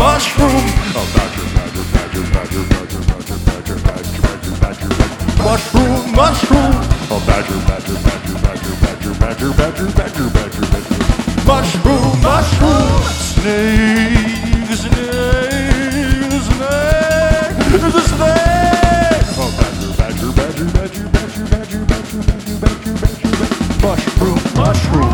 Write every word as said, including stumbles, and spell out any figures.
mushroom. A badger, badger, badger, badger, badger, badger, badger, badger, badger, badger, badger. Mushroom, mushroom. A badger, badger, badger, badger, badger, badger, badger, badger, badger, badger. Mushroom, mushroom. Snake.